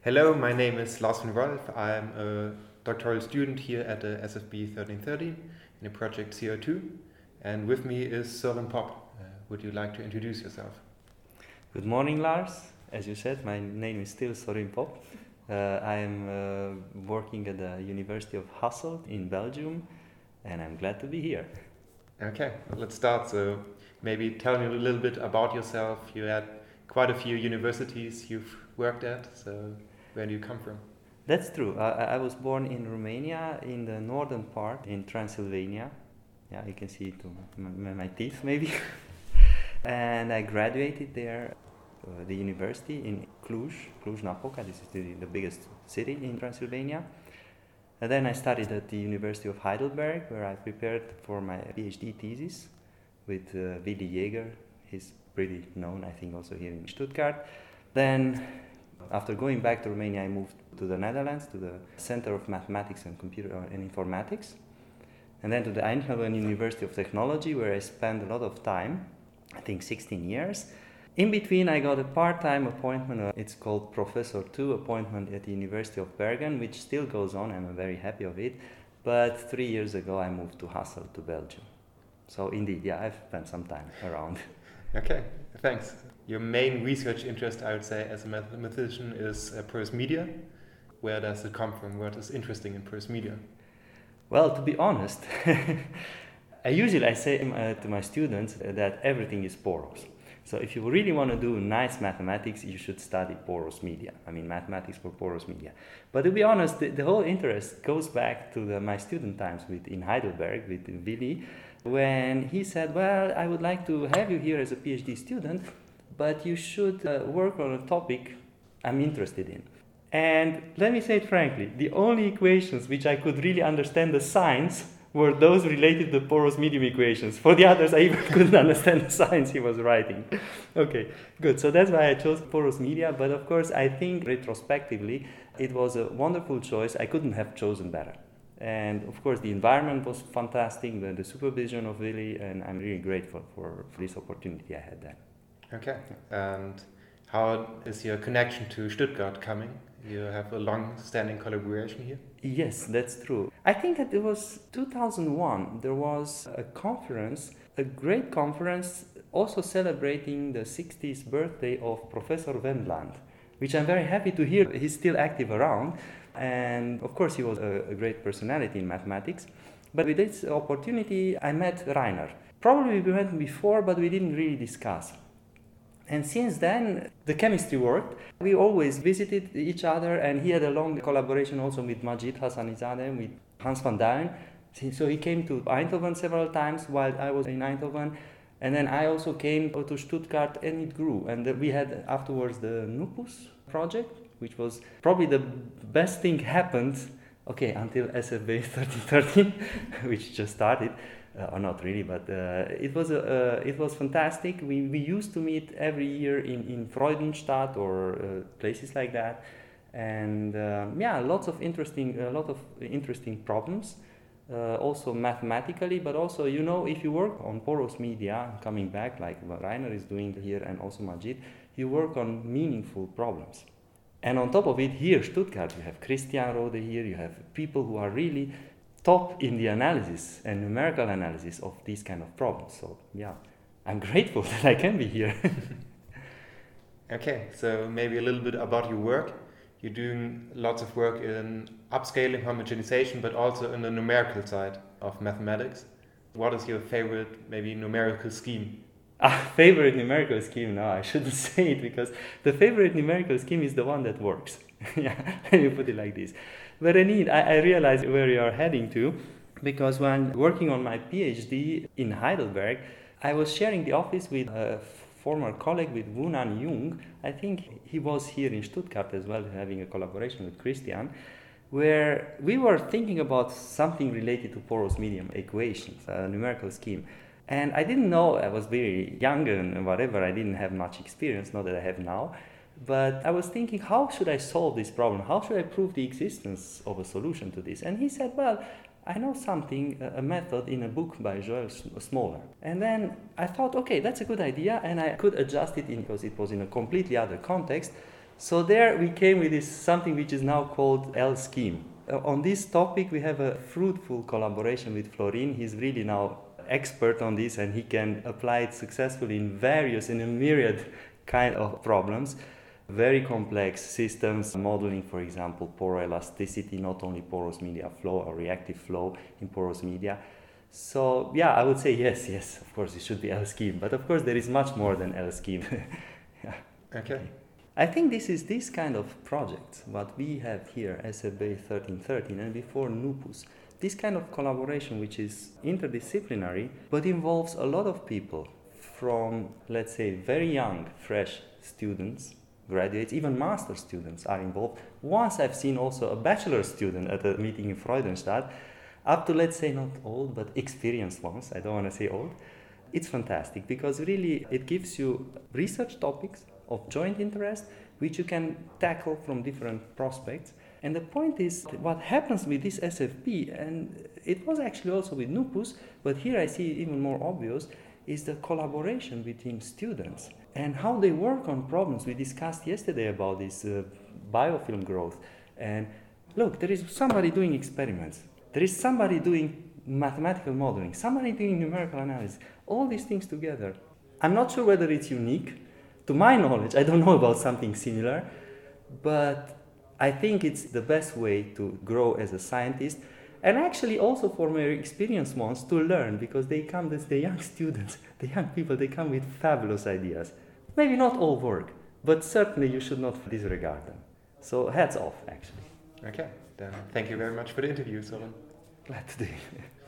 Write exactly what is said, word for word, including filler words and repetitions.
Hello, my name is Lars van Wolf. I'm a doctoral student here at the S F B thirteen thirteen in the project C O two. And with me is Søren Popp. Uh, would you like to introduce yourself? Good morning, Lars. As you said, my name is still Søren Popp. Uh, I am uh, working at the University of Hasselt in Belgium, and I'm glad to be here. Okay, well, let's start. So maybe tell me a little bit about yourself. You had quite a few universities you've worked at, so where do you come from? That's true. I, I was born in Romania, in the northern part, in Transylvania. Yeah, you can see it to my, my teeth, maybe. And I graduated there, uh, the university in Cluj, Cluj-Napoca. This is the, the biggest city in Transylvania. And then I studied at the University of Heidelberg, where I prepared for my PhD thesis with uh, Willi Jäger. He's pretty known, I think, also here in Stuttgart. Then, after going back to Romania, I moved to the Netherlands, to the Center of Mathematics and Computer and Informatics. And then to the Eindhoven University of Technology, where I spent a lot of time, I think sixteen years. In between, I got a part-time appointment, uh, it's called Professor two appointment at the University of Bergen, which still goes on, and I'm very happy of it. But three years ago, I moved to Hasselt, to Belgium. So indeed, yeah, I've spent some time around. Okay, thanks. Your main research interest, I would say, as a mathematician is uh, prose media. Where does it come from? What is interesting in prose media? Well, to be honest, I usually I say uh, to my students that everything is porous. So if you really want to do nice mathematics, you should study porous media. I mean, mathematics for porous media. But to be honest, the, the whole interest goes back to the, my student times with, in Heidelberg with Willi, when he said, well, I would like to have you here as a PhD student, but you should uh, work on a topic I'm interested in. And let me say it frankly, the only equations which I could really understand the signs were those related to porous medium equations. For the others, I even couldn't understand the signs he was writing. Okay, good. So that's why I chose porous media. But of course, I think retrospectively, it was a wonderful choice. I couldn't have chosen better. And of course, the environment was fantastic, the, the supervision of Willi, and I'm really grateful for, for this opportunity I had then. Okay, and how is your connection to Stuttgart coming? You have a long-standing collaboration here? Yes, that's true. I think that it was two thousand one. There was a conference, a great conference, also celebrating the sixtieth birthday of Professor Wendland, which I'm very happy to hear he's still active around. And of course, he was a, a great personality in mathematics. But with this opportunity, I met Rainer. Probably we met before, but we didn't really discuss. And since then, the chemistry worked. We always visited each other, and he had a long collaboration also with Majid Hassanizadeh, with Hans van Duyn. So he came to Eindhoven several times while I was in Eindhoven. And then I also came to Stuttgart, and it grew. And we had afterwards the Nupus project, which was probably the best thing happened, okay, until S F B thirteen thirteen, which just started. Uh, or not really, but uh, it was a, uh, it was fantastic. We we used to meet every year in, in Freudenstadt or uh, places like that, and uh, yeah, lots of interesting a lot of interesting problems, uh, also mathematically, but also you know if you work on porous media, coming back like what Rainer is doing here and also Majid, you work on meaningful problems, and on top of it, here Stuttgart, you have Christian Rode here, you have people who are really top in the analysis and numerical analysis of these kind of problems. So yeah, I'm grateful that I can be here. Okay, so maybe a little bit about your work. You're doing lots of work in upscaling, homogenization, but also in the numerical side of mathematics. What is your favorite, maybe, numerical scheme? Ah, favorite numerical scheme? No, I shouldn't say it, because the favorite numerical scheme is the one that works. Yeah, let me put it like this. But indeed, I, I realized where you are heading to, because when working on my PhD in Heidelberg, I was sharing the office with a former colleague, with Wunan Jung. I think he was here in Stuttgart as well, having a collaboration with Christian, where we were thinking about something related to porous medium equations, a numerical scheme. And I didn't know, I was very young and whatever, I didn't have much experience, not that I have now. But I was thinking, how should I solve this problem? How should I prove the existence of a solution to this? And he said, well, I know something, a method in a book by Joel Smoller. And then I thought, okay, that's a good idea, and I could adjust it in, because it was in a completely other context. So there we came with this something which is now called L-scheme. Uh, on this topic we have a fruitful collaboration with Florin. He's really now expert on this and he can apply it successfully in various, in a myriad kind of problems. Very complex systems, modeling, for example, poroelasticity, not only porous media flow or reactive flow in porous media. So yeah, I would say yes, yes, of course it should be L-scheme, but of course there is much more than L-scheme. Yeah. Okay. I think this is this kind of project, what we have here, S F B thirteen thirteen and before Nupus, this kind of collaboration which is interdisciplinary but involves a lot of people from, let's say, very young, fresh students, graduates, even master students are involved. Once I've seen also a bachelor student at a meeting in Freudenstadt, up to, let's say, not old, but experienced ones, I don't want to say old. It's fantastic because really it gives you research topics of joint interest which you can tackle from different prospects. And the point is what happens with this S F P, and it was actually also with Nupus, but here I see it even more obvious, is the collaboration between students and how they work on problems. We discussed yesterday about this uh, biofilm growth. And look, there is somebody doing experiments. There is somebody doing mathematical modeling, somebody doing numerical analysis, all these things together. I'm not sure whether it's unique. To my knowledge, I don't know about something similar, but I think it's the best way to grow as a scientist, and actually also for my experienced ones to learn, because they come as the young students, the young people, they come with fabulous ideas. Maybe not all work, but certainly you should not disregard them. So hats off, actually. Okay, then thank you very much for the interview, Soren. Glad to do it.